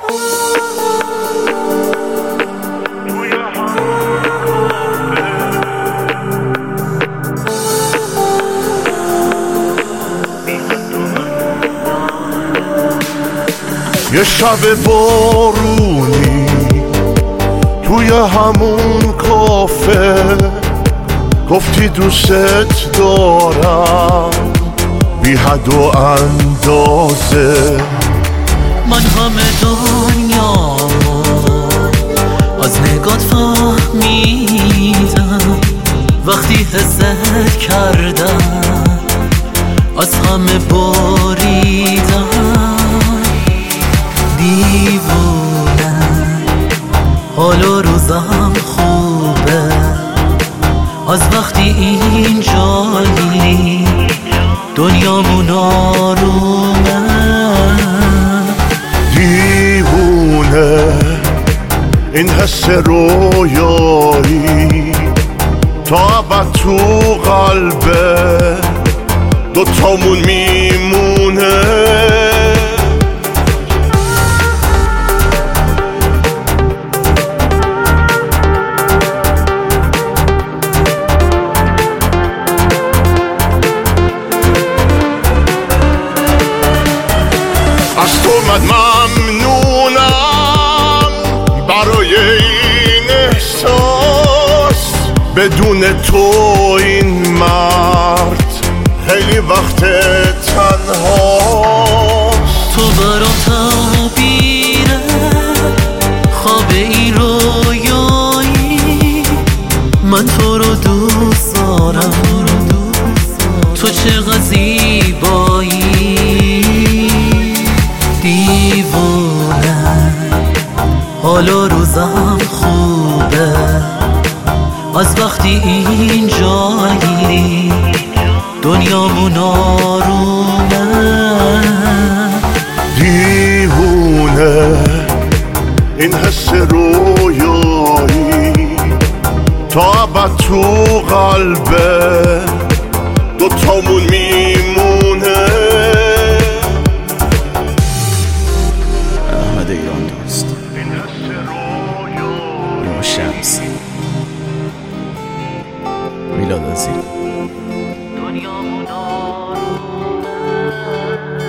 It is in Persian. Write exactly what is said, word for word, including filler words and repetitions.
یه شب بارونی توی همون کافه گفتی دوست دارم بی حد و اندازه. من همه دنیامو از نگات فهمیدم، وقتی حست کردم از همه باریدم. دیوونم حال و روزم خوبه از وقتی اینجایی دنیامون آرومه. دیوونه این حس رویایی تا ابد تو قلبه دوتامون میمونه. از تو من ممنونم برای این احساس، بدون تو این مرد خیلی وقت تنهاست. تو برام تعبیره خواب این رویایی، من تو رو دوست دارم، تو چقدر زیبایی. دیوونه حال و روزم خوبه از وقتی اینجایی دنیامون آرومه. دیوونه این حس رویایی تا ابد تو قلبه دوتامون میمونه. احمد ایران دوست نیما شمسی میلاد عزیز. دنیامون آرومه.